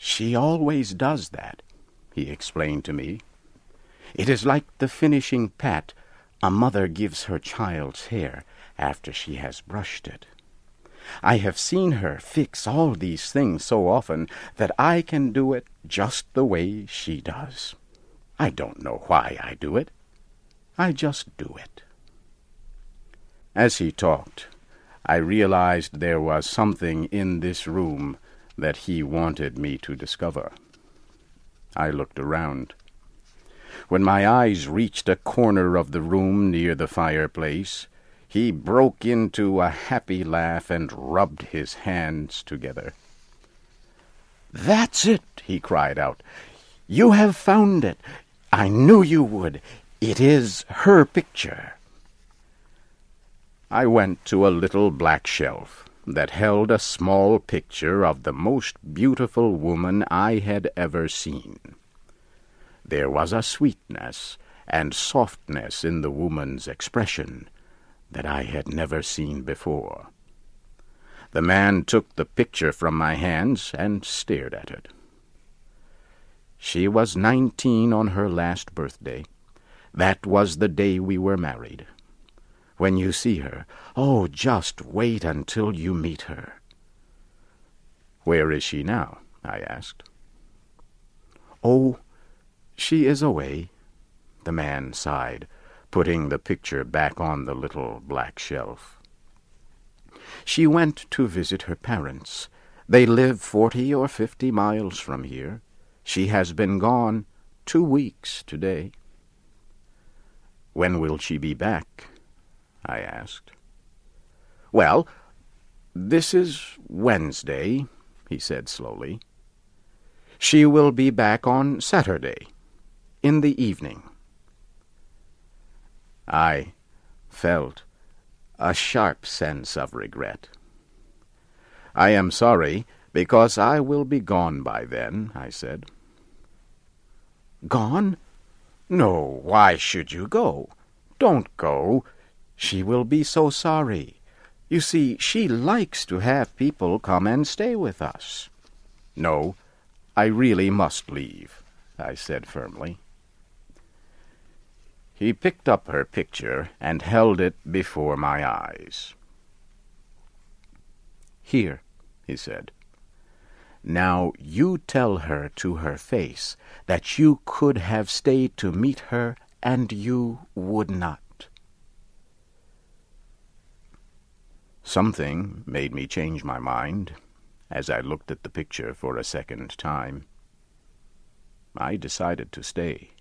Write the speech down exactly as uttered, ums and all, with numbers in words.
She always does that, he explained to me. It is like the finishing pat a mother gives her child's hair after she has brushed it. I have seen her fix all these things so often that I can do it just the way she does. I don't know why I do it. I just do it. As he talked, I realized there was something in this room that he wanted me to discover. I looked around. When my eyes reached a corner of the room near the fireplace, he broke into a happy laugh and rubbed his hands together. "That's it!" he cried out. "You have found it! I knew you would! It is her picture!" I went to a little black shelf that held a small picture of the most beautiful woman I had ever seen. There was a sweetness and softness in the woman's expression that I had never seen before. The man took the picture from my hands and stared at it. She was nineteen on her last birthday. That was the day we were married. When you see her, oh, just wait until you meet her. "Where is she now?" I asked. "Oh, she is away," the man sighed, putting the picture back on the little black shelf. "She went to visit her parents. They live forty or fifty miles from here. She has been gone two weeks today." "When will she be back?" I asked. "Well, this is Wednesday," he said slowly. "She will be back on Saturday, in the evening." I felt a sharp sense of regret. "I am sorry, because I will be gone by then," I said. "Gone? No, why should you go? Don't go. She will be so sorry. You see, she likes to have people come and stay with us." "No, I really must leave," I said firmly. He picked up her picture and held it before my eyes. "Here," he said. "Now you tell her to her face that you could have stayed to meet her and you would not." Something made me change my mind as I looked at the picture for a second time. I decided to stay.